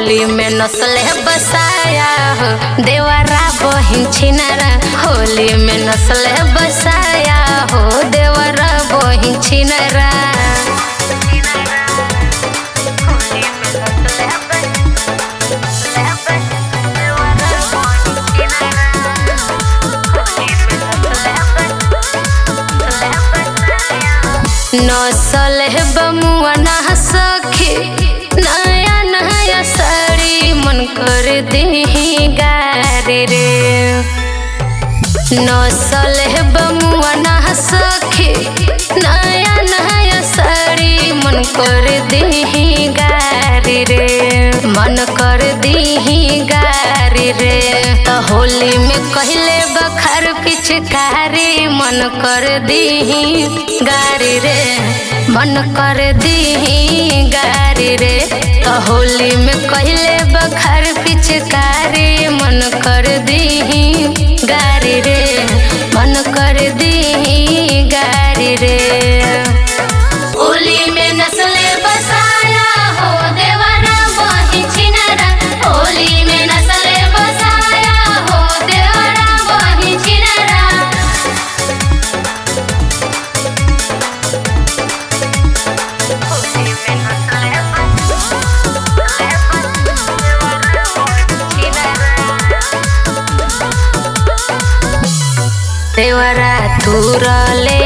होली में नस्ले बसाया हो देवरा बहिन छिनरा। होली में नस्ले बसाया हो देवरा बहिन छिनरा। नसल है बमुआ ना सखी नया नया साड़ी मन कर दे गारे रे। नसल है बमुआ ना सखी नया नया साड़ी मन कर दे गारे रे। मन कर दी गारी रे तो होली में कहले बखर पिचकारी मन कर दी गारी रे। मन कर दी गारी रे तो होली में कहले बखर पिचकारी मन कर दी गारी रे। मन कर दी गारी रे। होली में नस्ले बसाया हो देवरा बहिन छिनरा। होली में नस्ले बसाया हो देवरा बहिन छिनरा। देवरा तुरले